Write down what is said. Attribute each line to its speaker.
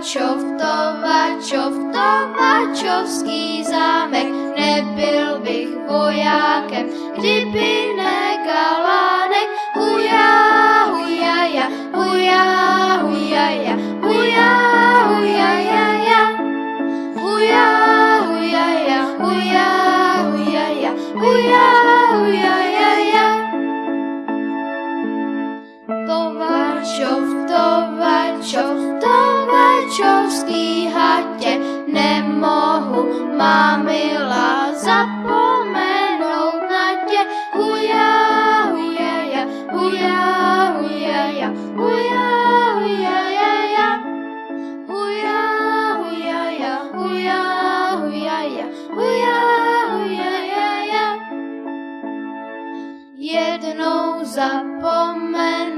Speaker 1: Tovačovský zámek, nebyl bych vojákem, kdyby ne Galánek. Hujá, hujaja, hujá, hujaja, hujá, hujaja, hujá, hujaja, hujá, hujaja, hujá, hujaja. Tovačovský hatě, nemohu, má milá, zapomenout na tě. Hujá, hujaja, hujá, hujaja, hujá, hujaja, hujá, hujaja, hujá, hujaja, hujá, hujaja. Jednou zapomenout